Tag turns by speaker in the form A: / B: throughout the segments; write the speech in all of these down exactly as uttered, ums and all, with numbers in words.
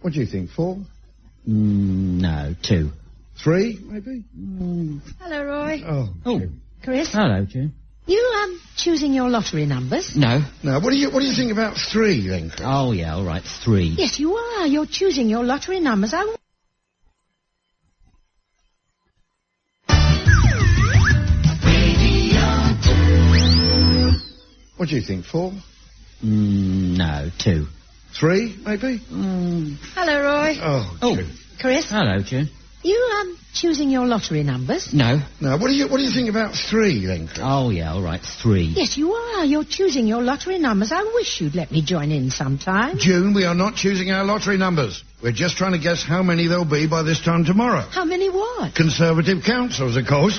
A: What do you think, four?
B: Mm, no, two.
A: Three, maybe?
B: Mm.
C: Hello, Roy.
A: Oh.
B: Oh.
C: Chris?
B: Hello, June.
C: You, um, choosing your lottery numbers?
B: No.
A: No, what do you what do you think about three, then, Chris?
B: Oh, yeah, all right, three.
C: Yes, you are. You're choosing your lottery numbers. I...
A: What do you think, four?
B: Mm, no, two.
A: Three, maybe?
B: Mm.
C: Hello, Roy.
A: Oh,
B: Oh.
A: June.
C: Chris?
B: Hello, June.
C: You, um, choosing your lottery numbers?
B: No.
A: No, what do you what do you think about three, then, Chris?
B: Oh, yeah, all right, three.
C: Yes, you are. You're choosing your lottery numbers. I wish you'd let me join in sometime.
A: June, we are not choosing our lottery numbers. We're just trying to guess how many there'll be by this time tomorrow.
C: How many what?
A: Conservative councils, of course.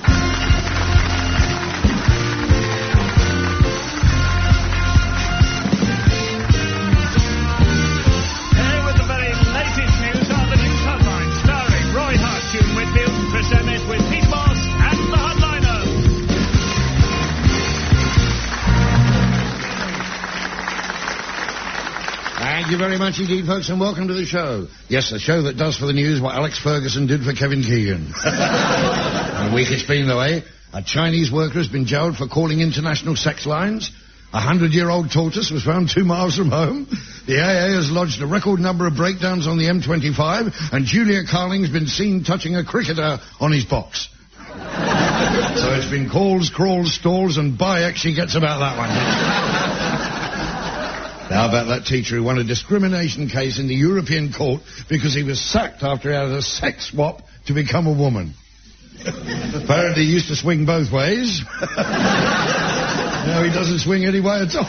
A: Thank you very much indeed, folks, and welcome to the show. Yes, the show that does for the news what Alex Ferguson did for Kevin Keegan. A week it's been, though, eh? A Chinese worker has been jailed for calling international sex lines. A hundred-year-old tortoise was found two miles from home. The A A has lodged a record number of breakdowns on the M twenty-five, and Julia Carling's been seen touching a cricketer on his box. So it's been calls, crawls, stalls, and Bayek she gets about that one. Now about that teacher who won a discrimination case in the European court because he was sacked after he had a sex swap to become a woman. Apparently he used to swing both ways. Now he doesn't swing any way at all.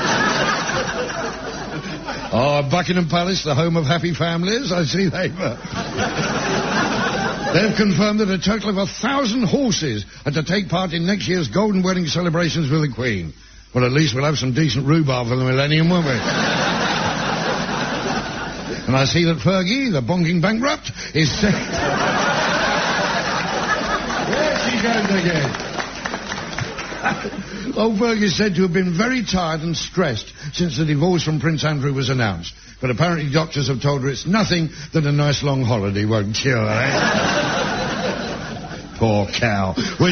A: Oh, Buckingham Palace, the home of happy families. I see they've... Uh... They've confirmed that a total of a thousand horses are to take part in next year's golden wedding celebrations with the Queen. Well, at least we'll have some decent rhubarb for the millennium, won't we? And I see that Fergie, the bonking bankrupt, is set... There she goes again. Old Fergie's said to have been very tired and stressed since the divorce from Prince Andrew was announced. But apparently doctors have told her it's nothing that a nice long holiday won't cure, eh? Poor cow. Which...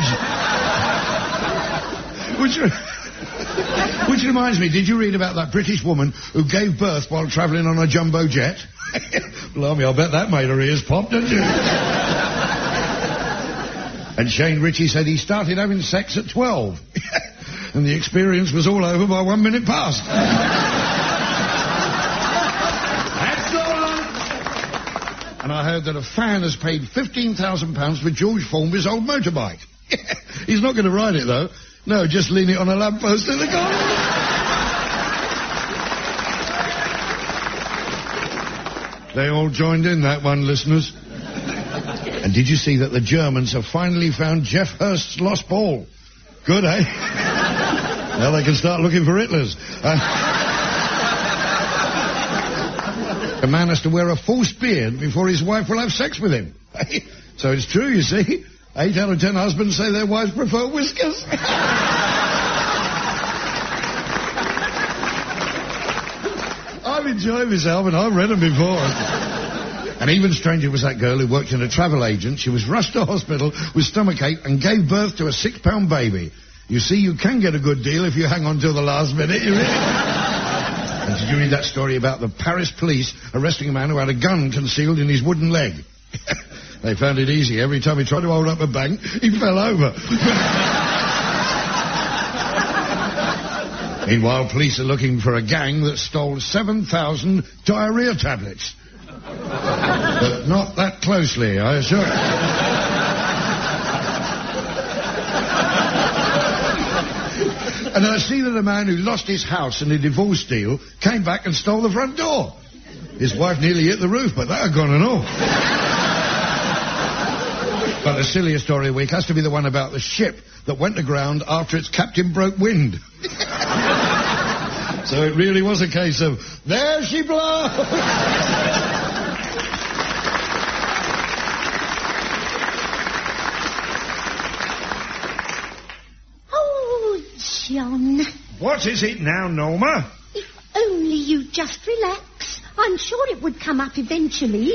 A: Which... Which reminds me, did you read about that British woman who gave birth while travelling on a jumbo jet? Blimey, I'll bet that made her ears pop, didn't you? And Shane Ritchie said he started having sex at twelve. And the experience was all over by one minute past. That's all. And I heard that a fan has paid fifteen thousand pounds for George Formby's old motorbike. He's not going to ride it, though. No, just lean it on a lamppost in the garden. They all joined in that one, listeners. And did you see that the Germans have finally found Jeff Hurst's lost ball? Good, eh? Now they can start looking for Hitler's. Uh, a man has to wear a false beard before his wife will have sex with him. So it's true, you see. Eight out of ten husbands say their wives prefer whiskers. I've enjoyed myself, and I've read them before. And even stranger was that girl who worked in a travel agent. She was rushed to hospital with stomachache and gave birth to a six-pound baby. You see, you can get a good deal if you hang on till the last minute, you really. And did you read that story about the Paris police arresting a man who had a gun concealed in his wooden leg? They found it easy. Every time he tried to hold up a bank, he fell over. Meanwhile, police are looking for a gang that stole seven thousand diarrhea tablets. But not that closely, I assure you. And I see that a man who lost his house in a divorce deal came back and stole the front door. His wife nearly hit the roof, but that had gone and all. But the silliest story of the week has to be the one about the ship that went aground after its captain broke wind. So it really was a case of, there she blows!
C: Oh, John.
A: What is it now, Norma?
C: If only you just relax. I'm sure it would come up eventually.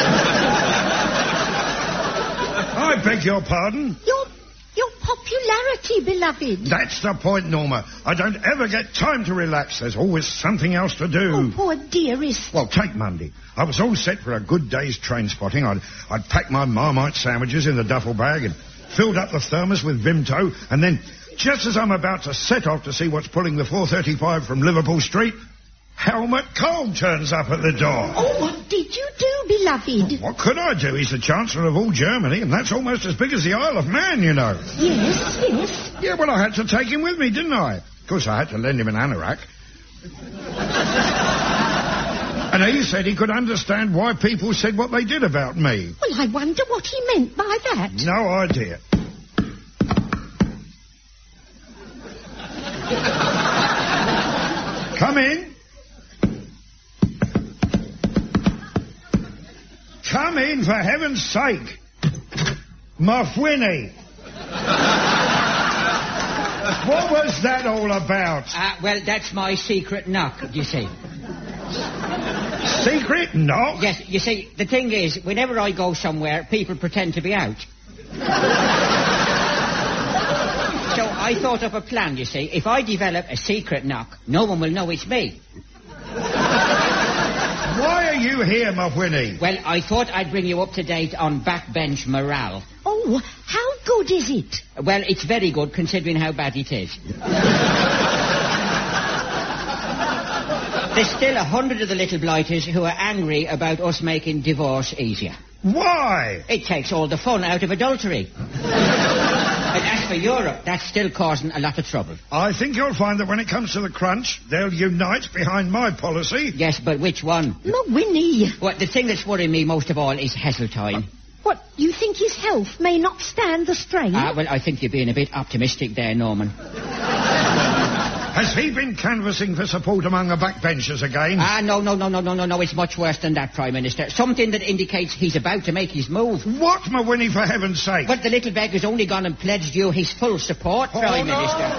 A: I beg your pardon?
C: Your, your popularity, beloved.
A: That's the point, Norma. I don't ever get time to relax. There's always something else to do.
C: Oh, poor dearest.
A: Well, take Monday. I was all set for a good day's train spotting. I'd, I'd packed my Marmite sandwiches in the duffel bag and filled up the thermos with Vimto, and then, just as I'm about to set off to see what's pulling the four thirty-five from Liverpool Street, Helmut Kohl turns up at the door.
C: Oh, what did you do, beloved?
A: What could I do? He's the Chancellor of all Germany, and that's almost as big as the Isle of Man, you know.
C: Yes, yes.
A: Yeah, well, I had to take him with me, didn't I? Of course, I had to lend him an anorak. And he said he could understand why people said what they did about me.
C: Well, I wonder what he meant by that.
A: No idea. Come in. Come in, for heaven's sake. Mafwini. What was that all about?
B: Uh, well, that's my secret knock, you see.
A: Secret knock?
B: Yes, you see, the thing is, whenever I go somewhere, people pretend to be out. So I thought up a plan, you see. If I develop a secret knock, no one will know it's me.
A: Why are you here, Mafwini?
B: Well, I thought I'd bring you up to date on backbench morale.
C: Oh, how good is it?
B: Well, it's very good, considering how bad it is. There's still a hundred of the little blighters who are angry about us making divorce easier.
A: Why?
B: It takes all the fun out of adultery. And as for Europe, that's still causing a lot of trouble.
A: I think you'll find that when it comes to the crunch, they'll unite behind my policy.
B: Yes, but which one?
C: No, Winnie.
B: Well, the thing that's worrying me most of all is Heseltine.
C: What, you think his health may not stand the strain?
B: Ah, uh, well, I think you're being a bit optimistic there, Norman.
A: Has he been canvassing for support among the backbenchers again?
B: Ah, no, no, no, no, no, no, no, it's much worse than that, Prime Minister. Something that indicates he's about to make his move.
A: What, Mawinnie, for heaven's sake?
B: But the little beggar's only gone and pledged you his full support,
A: oh,
B: Prime
A: no.
B: Minister.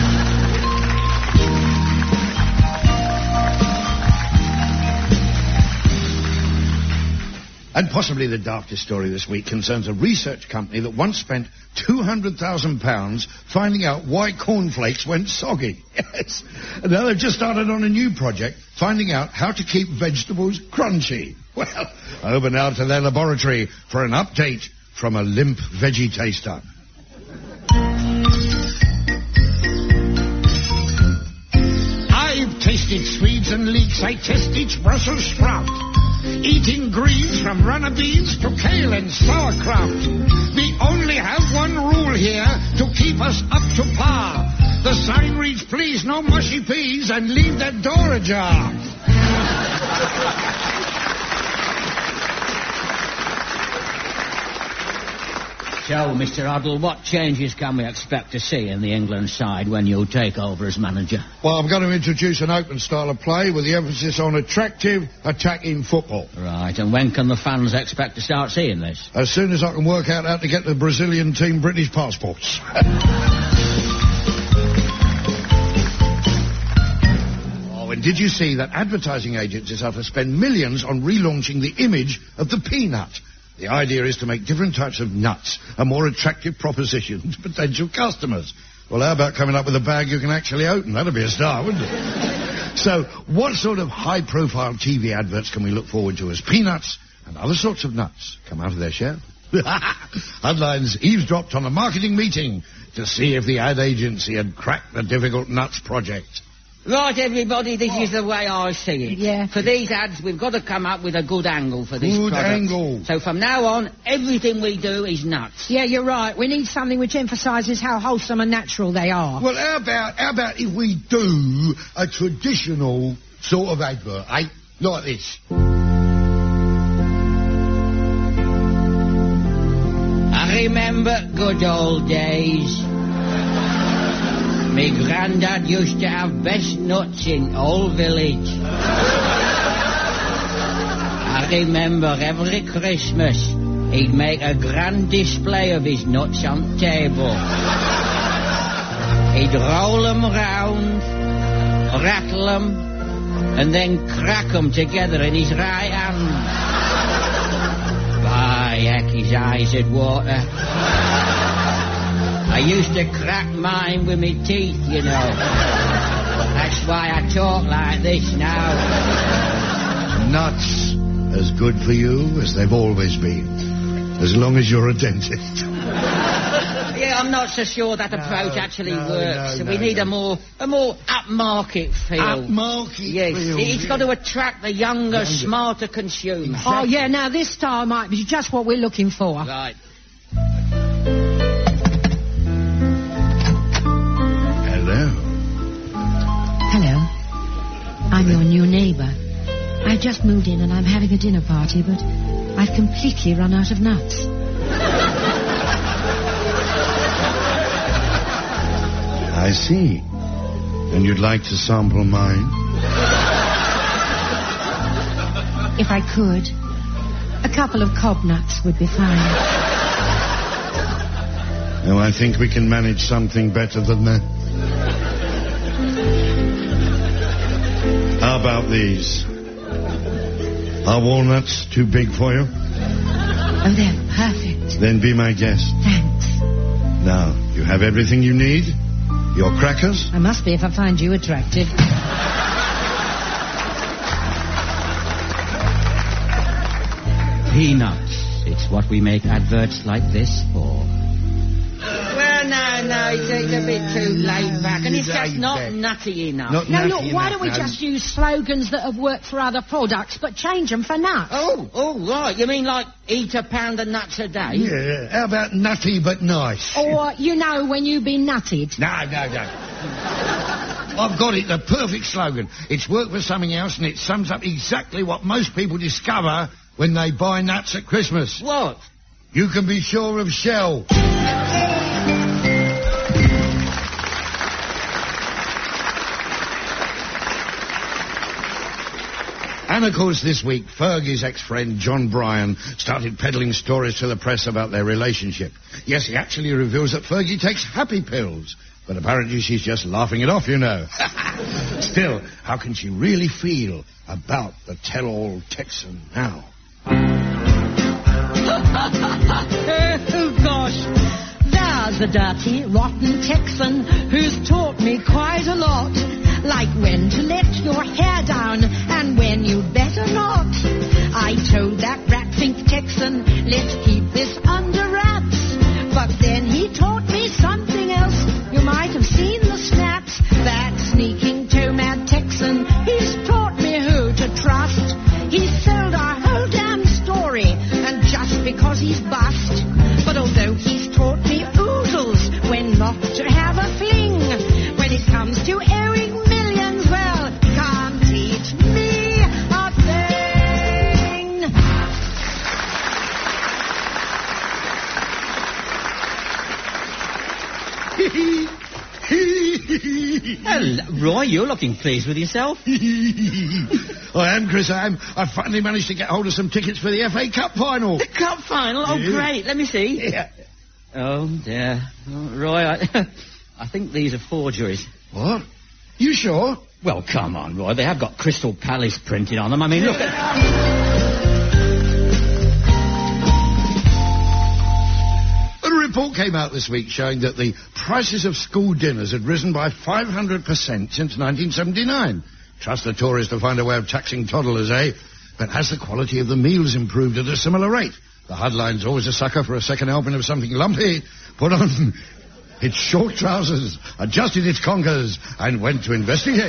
A: And possibly the daftest story this week concerns a research company that once spent two hundred thousand pounds finding out why cornflakes went soggy. Yes. And now they've just started on a new project, finding out how to keep vegetables crunchy. Well, over now to their laboratory for an update from a limp veggie taster. I've tasted Swedes and leeks. I test each Brussels sprout. Eating greens from runner beans to kale and sauerkraut. We only have one rule here to keep us up to par. The sign reads, please, no mushy peas, and leave that door ajar.
B: So, Mister Hoddle, what changes can we expect to see in the England side when you take over as manager?
A: Well, I'm going to introduce an open style of play with the emphasis on attractive, attacking football.
B: Right, and when can the fans expect to start seeing this?
A: As soon as I can work out how to get the Brazilian team British passports. Oh, and did you see that advertising agencies are to spend millions on relaunching the image of the peanut? The idea is to make different types of nuts a more attractive proposition to potential customers. Well, how about coming up with a bag you can actually open? That'd be a start, wouldn't it? So, what sort of high-profile T V adverts can we look forward to as peanuts and other sorts of nuts come out of their shell? Headlines eavesdropped on a marketing meeting to see if the ad agency had cracked the difficult nuts project.
B: Right, everybody, this oh. is the way I see it.
C: Yeah.
B: For these ads, we've got to come up with a good angle for this
A: Good
B: product.
A: angle.
B: So from now on, everything we do is nuts.
C: Yeah, you're right. We need something which emphasises how wholesome and natural they are.
A: Well, how about, how about if we do a traditional sort of advert, eh? Like this.
B: I remember good old days. Me granddad used to have best nuts in all village. I remember every Christmas he'd make a grand display of his nuts on table. He'd roll them round, rattle them, and then crack 'em together in his right hand. By heck, his eyes had water. I used to crack mine with my teeth, you know. That's why I talk like this now.
A: Nuts as good for you as they've always been, as long as you're a dentist.
B: Yeah, I'm not so sure that approach no, actually
A: no,
B: works.
A: No,
B: we
A: no,
B: need
A: no.
B: a more a more upmarket feel.
A: Upmarket
B: yes,
A: feel?
B: It's
A: yeah.
B: got to attract the younger, younger. smarter consumer.
A: Exactly.
C: Oh, yeah, now this style might be just what we're looking for.
B: Right.
A: Hello.
C: Hello. I'm your new neighbour. I've just moved in and I'm having a dinner party, but I've completely run out of nuts.
A: I see. And you'd like to sample mine?
C: If I could, a couple of cob nuts would be fine.
A: No, I think we can manage something better than that. How about these? Are walnuts too big for you?
C: Oh, they're perfect.
A: Then be my guest.
C: Thanks.
A: Now, you have everything you need? Your crackers?
C: I must be if I find you attractive.
B: Peanuts. It's what we make adverts like this for. Well, no, no, it's, it's a bit too laid back, and it's just not nutty enough.
A: Not
C: No,
A: nutty
C: look, why
A: enough,
C: don't we
A: no.
C: just use slogans that have worked for other products, but change them for nuts?
B: Oh, oh, right. You mean like eat a pound of nuts a day?
A: Yeah, how about nutty but nice?
C: Or, you know, when you've been nutted.
A: No, no, no. I've got it, the perfect slogan. It's worked for something else, and it sums up exactly what most people discover when they buy nuts at Christmas.
B: What?
A: You can be sure of Shell. And, of course, this week, Fergie's ex-friend, John Bryan, started peddling stories to the press about their relationship. Yes, he actually reveals that Fergie takes happy pills. But apparently she's just laughing it off, you know. Still, how can she really feel about the tell-all Texan now?
C: Oh, gosh. There's a dirty, rotten Texan who's taught me quite a lot. Like when to let your hair down and when you'd better not. I told that rat-think Texan, let's keep this under wraps. But then he taught me something else. You might have seen the snaps. That sneaking toe-mad Texan, he's taught me who to trust. He sold our whole damn story, and just because he's bust. But although he's taught me oodles when not to have a fling, when it comes to airing millions, well, he can't teach me a thing.
B: Well, Roy, you're looking pleased with yourself.
A: I am, Chris, I am. I finally managed to get hold of some tickets for the F A Cup final.
B: The cup final? Oh,
A: Yeah.
B: great. Let me see.
A: Yeah.
B: Oh, dear. Oh, Roy, I, I think these are forgeries.
A: What? You sure?
B: Well, come on, Roy. They have got Crystal Palace printed on them. I mean, look at...
A: A report came out this week showing that the prices of school dinners had risen by five hundred percent since nineteen seventy-nine. Trust the Tories to find a way of taxing toddlers, eh? But has the quality of the meals improved at a similar rate? The headline's always a sucker for a second helping of something lumpy. Put on its short trousers, adjusted its conkers, and went to investigate.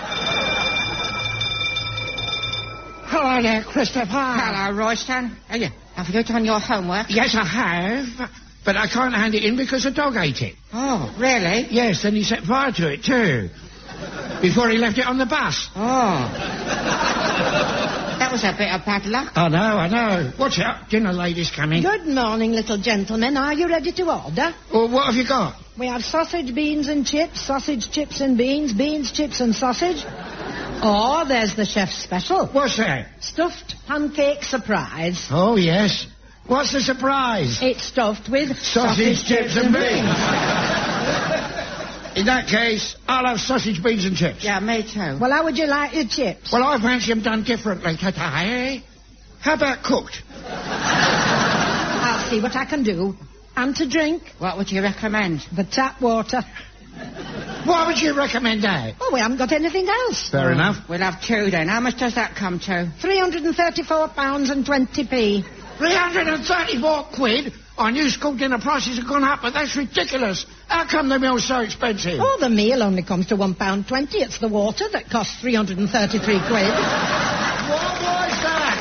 C: Hello there, Christopher.
B: Hello, Royston. Have you, have you done your homework?
D: Yes, I have. But I can't hand it in because the dog ate it.
B: Oh, really?
D: Yes, and he set fire to it, too. Before he left it on the bus.
B: Oh. That was a bit of bad luck.
D: I know, I know. Watch out, dinner lady's coming.
C: Good morning, little gentlemen. Are you ready to order?
D: Well, what have you got?
C: We have sausage, beans and chips, sausage, chips and beans, beans, chips and sausage. Or there's the chef's special.
D: What's that?
C: Stuffed pancake surprise.
D: Oh, yes. What's the surprise?
C: It's stuffed with
D: Sausage, chips and beans. In that case, I'll have sausage, beans and chips.
B: Yeah, me too.
C: Well, how would you like your chips?
D: Well, I fancy them done differently today, eh? How about cooked?
C: I'll see what I can do. And to drink?
B: What would you recommend?
C: The tap water.
D: What would you recommend, eh?
C: Oh, we haven't got anything else.
D: Fair
B: Oh,
D: enough.
B: We'll have two then. How much does that come to?
C: three hundred thirty-four pounds and twenty p.
D: three hundred thirty-four quid? I knew school dinner prices have gone up, but that's ridiculous. How come the meal's so expensive?
C: Oh, the meal only comes to one pound twenty. It's the water that costs three hundred thirty-three quid.
D: What was that?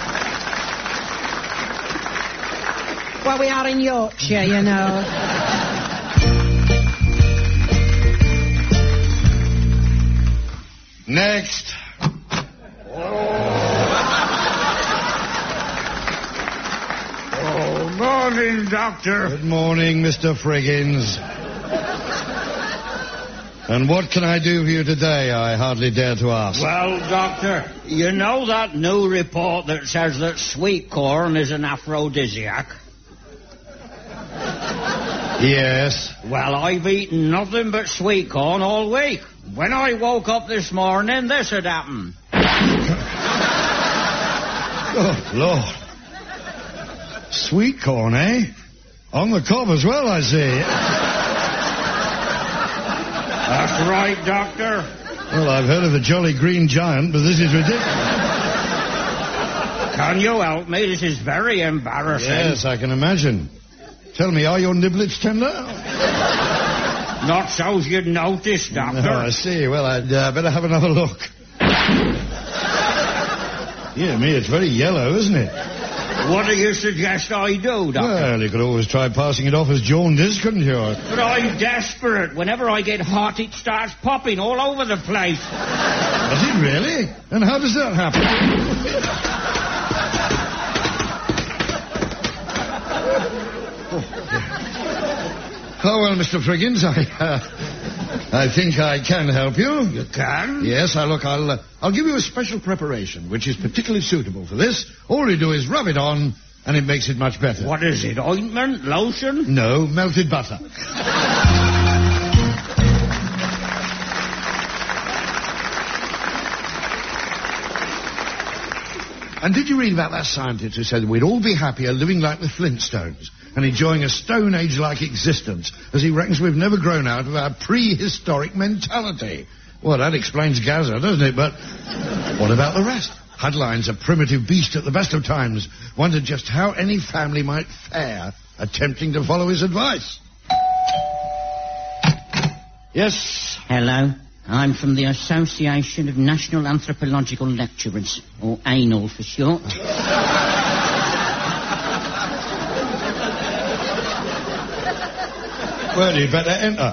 C: Well, we are in Yorkshire, you know.
A: Next.
D: Oh, morning, Doctor.
A: Good morning, Mister Friggins. And what can I do for you today, I hardly dare to ask.
E: Well, Doctor, you know that new report that says that sweet corn is an aphrodisiac?
A: Yes.
E: Well, I've eaten nothing but sweet corn all week. When I woke up this morning, this had happened.
A: Oh, Lord. Sweet corn, eh? On the cob as well, I see.
E: That's right, Doctor.
A: Well, I've heard of the Jolly Green Giant, but this is ridiculous.
E: Can you help me? This is very embarrassing.
A: Yes, I can imagine. Tell me, are your niblets tender?
E: Not so's you'd notice, Doctor.
A: Oh, I see. Well, I'd uh, better have another look. Yeah, me, it's very yellow, isn't it?
E: What do you suggest I do, Doctor?
A: Well, you could always try passing it off as jaundice, couldn't you?
E: But I'm desperate. Whenever I get hot, it starts popping all over the place.
A: Does it really? And how does that happen? Oh, well, Mister Friggins, I, uh, I think I can help you.
E: You can?
A: Yes, I look, I'll, uh, I'll give you a special preparation, which is particularly suitable for this. All you do is rub it on, and it makes it much better.
E: What is it, ointment, lotion?
A: No, melted butter. And did you read about that scientist who said we'd all be happier living like the Flintstones and enjoying a Stone Age-like existence, as he reckons we've never grown out of our prehistoric mentality? Well, that explains Gaza, doesn't it? But what about the rest? Hudline's a primitive beast at the best of times. Wondered just how any family might fare attempting to follow his advice. Yes?
B: Hello. I'm from the Association of National Anthropological Lecturers, or ANAL for short.
A: Well, you'd better enter.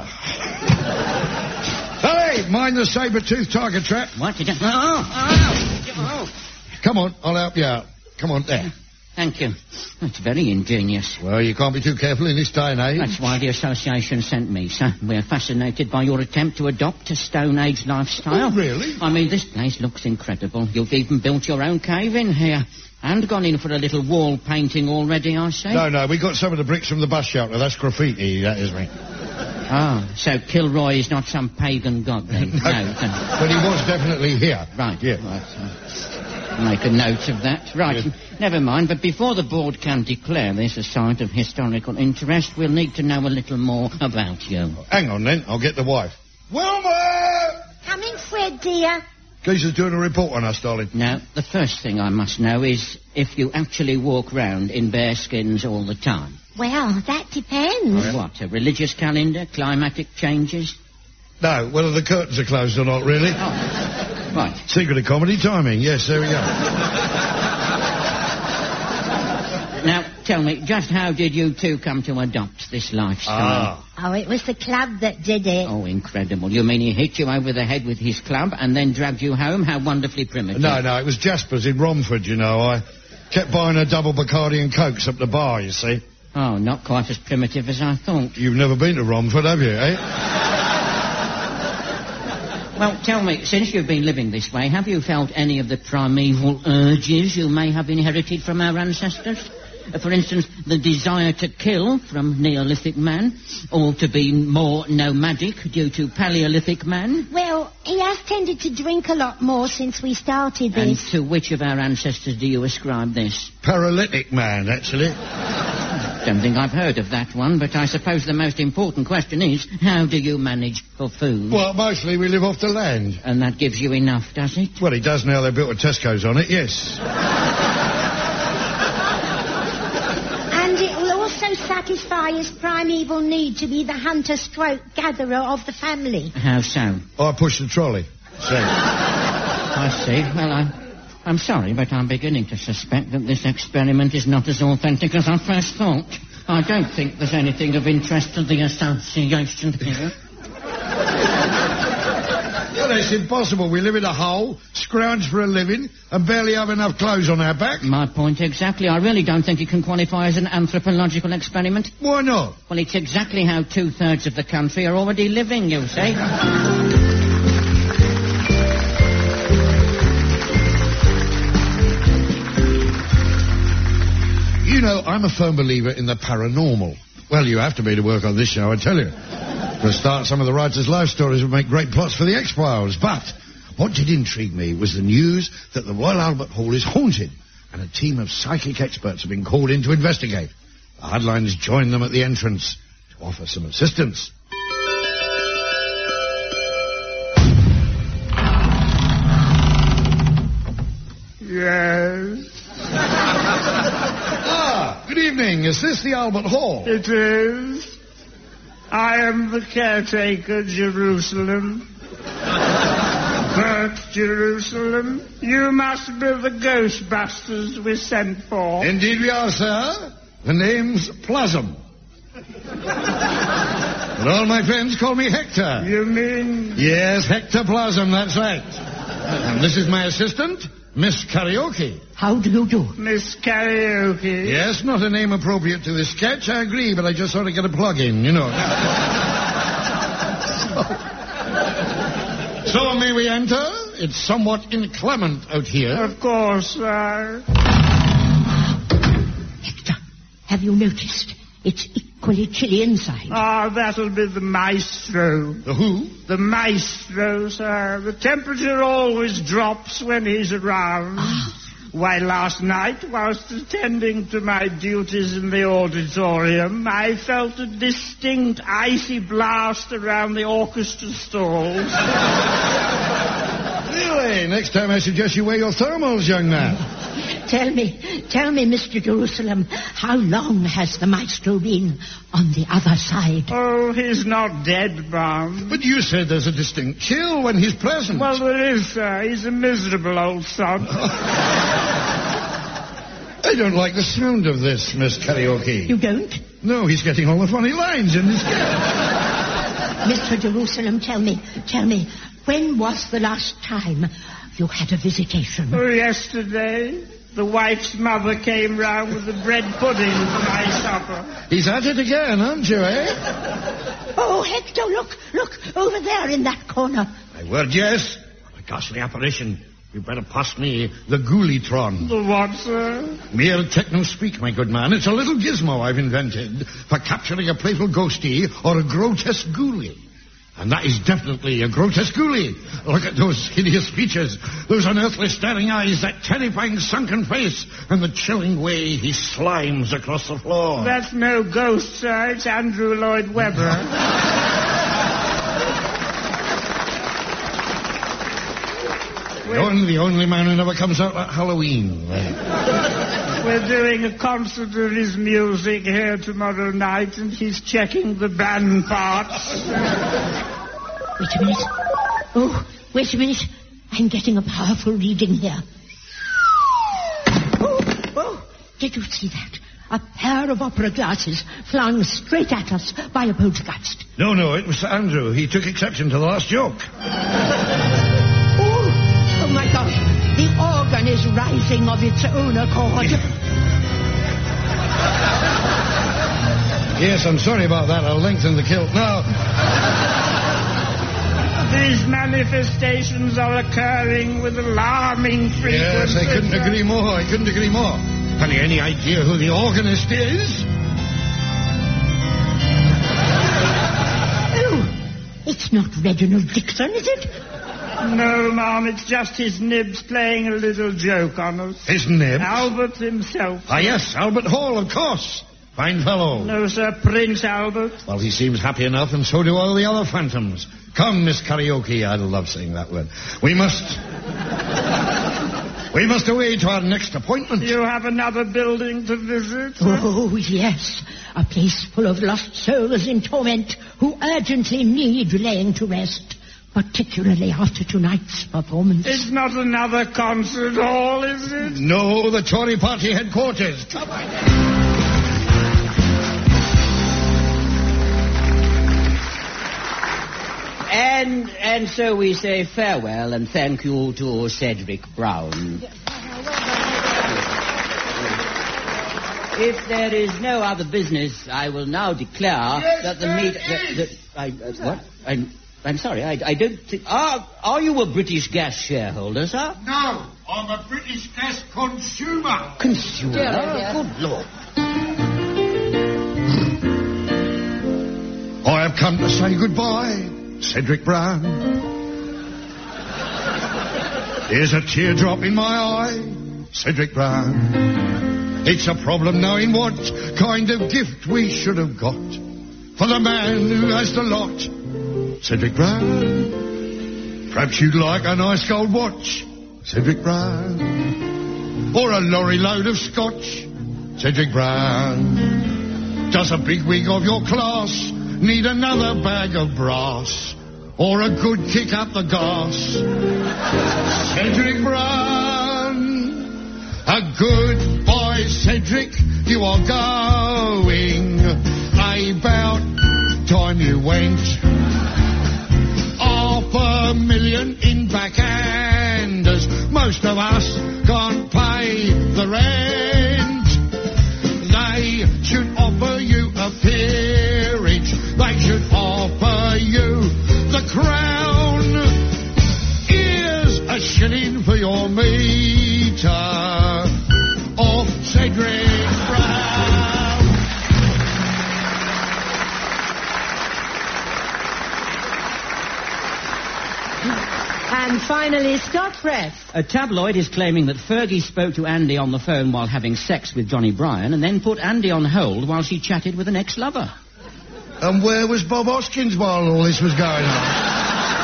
A: Hey, mind the saber-toothed tiger trap.
B: What did I... Oh, oh, oh.
A: Come on, I'll help you out. Come on, there.
B: Thank you. That's very ingenious.
A: Well, you can't be too careful in this day and age.
B: That's why the association sent me, sir. We're fascinated by your attempt to adopt a Stone Age lifestyle.
A: Oh, really?
B: I mean, this place looks incredible. You've even built your own cave in here. And gone in for a little wall painting already, I see.
A: No, no, we got some of the bricks from the bus shelter. That's graffiti, that is, mate.
B: Ah, so Kilroy is not some pagan god, then?
A: no,
B: no.
A: But he was definitely here.
B: Right.
A: Yeah.
B: Right. Uh, make a note of that. Right.
A: Yes.
B: Never mind, but before the board can declare this a site of historical interest, we'll need to know a little more about you.
A: Hang on, then. I'll get the wife. Wilma!
C: Coming, Fred, dear.
A: Geezer's doing a report on us, darling.
B: Now, the first thing I must know is if you actually walk round in bare skins all the time.
C: Well, that depends.
B: What, a religious calendar, climatic changes?
A: No, whether the curtains are closed or not, really.
B: Oh, right.
A: Secret of comedy timing. Yes, there we go.
B: Now, tell me, just how did you two come to adopt this lifestyle?
A: Ah.
C: Oh, it was the club that did it.
B: Oh, incredible. You mean he hit you over the head with his club and then dragged you home? How wonderfully primitive.
A: No, no, it was Jasper's in Romford, you know. I kept buying a double Bacardi and Cokes up the bar, you see.
B: Oh, not quite as primitive as I thought.
A: You've never been to Romford, have you, eh?
B: Well, tell me, since you've been living this way, have you felt any of the primeval urges you may have inherited from our ancestors? Uh, for instance, the desire to kill from Neolithic man, or to be more nomadic due to Paleolithic man?
F: Well, he has tended to drink a lot more since we started
B: And
F: this.
B: to which of our ancestors do you ascribe this?
A: Paralytic man, actually.
B: Don't think I've heard of that one, but I suppose the most important question is, how do you manage for food?
A: Well, mostly we live off the land.
B: And that gives you enough, does it?
A: Well, it does now they've built a Tesco's on it, yes.
F: And it will also satisfy his primeval need to be the hunter-stroke-gatherer of the family.
B: How so?
A: I push the trolley. So.
B: I see. Well, I... I'm sorry, but I'm beginning to suspect that this experiment is not as authentic as I first thought. I don't think there's anything of interest to the association here.
A: Well, it's impossible. We live in a hole, scrounge for a living, and barely have enough clothes on our back.
B: My point exactly. I really don't think it can qualify as an anthropological experiment.
A: Why not?
B: Well, it's exactly how two-thirds of the country are already living, you see.
A: You know, I'm a firm believer in the paranormal. Well, you have to be to work on this show, I tell you. For a start, some of the writers' life stories would make great plots for the X-Files. But what did intrigue me was the news that the Royal Albert Hall is haunted, and a team of psychic experts have been called in to investigate. The Hudlines joined them at the entrance to offer some assistance.
G: Yes.
A: Ah, good evening. Is this the Albert Hall?
G: It is. I am the caretaker, Jerusalem. Bert Jerusalem, you must be the Ghostbusters we sent for.
A: Indeed we are, sir. The name's Plasm. But all my friends call me Hector.
G: You mean...
A: Yes, Hector Plasm, that's right. And this is my assistant, Miss Karaoke.
C: How do you do?
G: Miss Karaoke.
A: Yes, not a name appropriate to this sketch, I agree, but I just sort of get a plug in, you know. so, so may we enter? It's somewhat inclement out here.
G: Of course, sir.
C: Hector, have you noticed? It's equally chilly inside.
G: Ah, that'll be the maestro.
A: The who?
G: The maestro, sir. The temperature always drops when he's around.
C: Ah.
G: Why, last night, whilst attending to my duties in the auditorium, I felt a distinct icy blast around the orchestra stalls.
A: Really? Next time I suggest you wear your thermals, young man.
C: Tell me, tell me, Mister Jerusalem, how long has the maestro been on the other side?
G: Oh, he's not dead, Brown.
A: But you said there's a distinct chill when he's present.
G: Well, there is, sir. He's a miserable old son.
A: I don't like the sound of this, Miss Karaoke.
C: You don't?
A: No, he's getting all the funny lines in his sketch.
C: Mister Jerusalem, tell me, tell me, when was the last time you had a visitation?
G: Oh, yesterday. The wife's mother came round with the bread pudding for my supper.
A: He's at it again, aren't you, eh?
C: Oh, Hector, look, look, over there in that corner.
A: My word, yes. A ghastly apparition. You better pass me the Ghoulietron.
G: The what, sir?
A: Mere techno-speak, my good man. It's a little gizmo I've invented for capturing a playful ghostie or a grotesque ghoulie. And that is definitely a grotesque ghoulie. Look at those hideous features, those unearthly staring eyes, that terrifying sunken face, and the chilling way he slimes across the floor.
G: That's no ghost, sir. It's Andrew Lloyd Webber.
A: the, only, the only man who never comes out at Halloween.
G: We're doing a concert of his music here tomorrow night, and he's checking the band parts.
C: Wait a minute. Oh, wait a minute. I'm getting a powerful reading here. Oh, oh, did you see that? A pair of opera glasses flung straight at us by a poltergeist.
A: No, no, it was Sir Andrew. He took exception to the last joke.
C: Oh, oh my gosh. The organ is rising of its own accord.
A: Yes, I'm sorry about that. I'll lengthen the kilt now.
G: These manifestations are occurring with alarming frequency.
A: Yes, I couldn't agree more. I couldn't agree more. Have you any idea who the organist is?
F: Oh, it's not Reginald Dixon, is it?
G: No, Ma'am, it's just his nibs playing a little joke on us.
A: His nibs?
G: Albert himself.
A: Ah, yes, Albert Hall, of course. Fine fellow.
G: No, sir, Prince Albert.
A: Well, he seems happy enough, and so do all the other phantoms. Come, Miss Karaoke, I love saying that word. We must... we must away to our next appointment.
G: You have another building to visit?
F: Oh, yes. A place full of lost souls in torment who urgently need laying to rest, particularly after tonight's performance.
G: It's not another concert hall, is it?
A: No, the Tory party headquarters. Come on.
E: And and so we say farewell and thank you to Cedric Brown. If there is no other business, I will now declare
D: yes,
E: that the meet... That, that, I, uh, what? I'm, I'm sorry, I, I don't think... Are, are you a British Gas shareholder, sir?
D: No, I'm a British gas consumer.
E: Consumer?
F: Dear,
E: Good Lord.
A: I have come to say goodbye, Cedric Brown. Here's a teardrop in my eye, Cedric Brown. It's a problem knowing what kind of gift we should have got for the man who has the lot, Cedric Brown. Perhaps you'd like a nice gold watch, Cedric Brown. Or a lorry load of scotch, Cedric Brown. Does a big wig of your class need another bag of brass? Or a good kick up the gas, Cedric Brown. A good boy, Cedric, you are going. About time you went. Half a million in backhanders. Most of us can't pay the rent. They should offer you a peerage. They should offer you the crown. Here's a shilling for your meter. Of Cedric Brown.
C: And finally, stop press.
B: A tabloid is claiming that Fergie spoke to Andy on the phone while having sex with Johnny Bryan and then put Andy on hold while she chatted with an ex-lover.
A: And where was Bob Hoskins while all this was going on?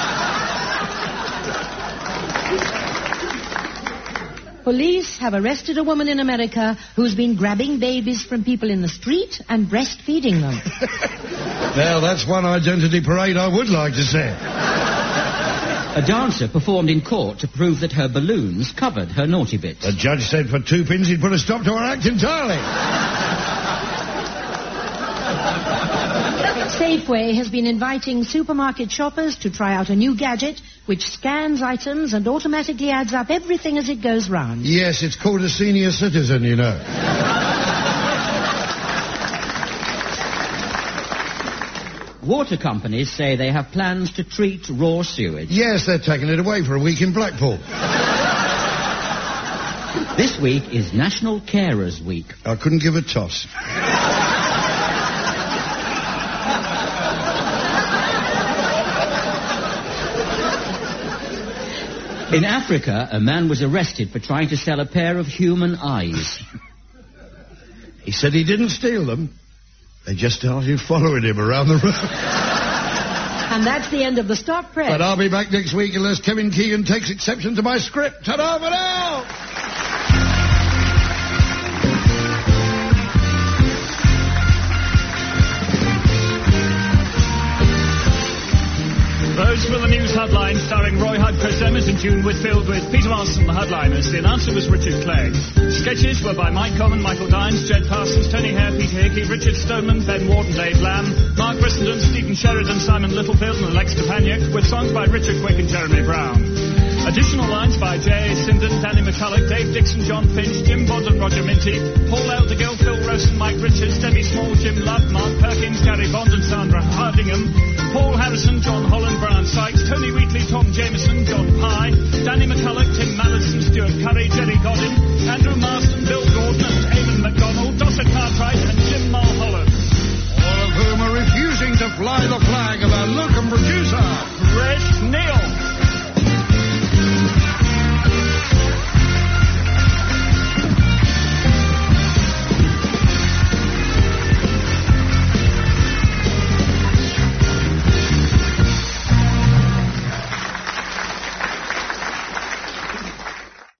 C: Police have arrested a woman in America who's been grabbing babies from people in the street and breastfeeding them.
A: Now, that's one identity parade I would like to see.
B: A dancer performed in court to prove that her balloons covered her naughty bits.
A: The judge said for two pins he'd put a stop to her act entirely.
C: Safeway has been inviting supermarket shoppers to try out a new gadget which scans items and automatically adds up everything as it goes round.
A: Yes, it's called a senior citizen, you know.
B: Water companies say they have plans to treat raw sewage.
A: Yes, they're taking it away for a week in Blackpool.
B: This week is National Carers Week.
A: I couldn't give a toss.
B: In Africa, a man was arrested for trying to sell a pair of human eyes.
A: He said he didn't steal them. They just started following him around the road.
C: And that's the end of the Stop Press.
A: But I'll be back next week unless Kevin Keegan takes exception to my script. Ta-da for now!
H: Those were the news headlines starring Roy Hudd, Chris Emmett and June Whitfield with Peter Marston, the headliners. The announcer was Richard Clegg. Sketches were by Mike Coleman, Michael Dines, Jed Parsons, Tony Hare, Peter Hickey, Richard Stoneman, Ben Warden, Dave Lamb, Mark Brissenden, Stephen Sheridan, Simon Littlefield and Alex Stepaniak, with songs by Richard Quick and Jeremy Brown. Additional lines by J A. Sinden, Danny McCulloch, Dave Dixon, John Finch, Jim Bond and Roger Minty, Paul Eldergill, Phil Rosen, Mike Richards, Debbie Small, Jim Love, Mark Perkins, Gary Bond and Sandra Hardingham, Paul Harrison, John Holland, Brian Sykes, Tony Wheatley, Tom Jameson, John Pye, Danny McCulloch, Tim Mallison, Stuart Curry, Jerry Godin, Andrew Martin,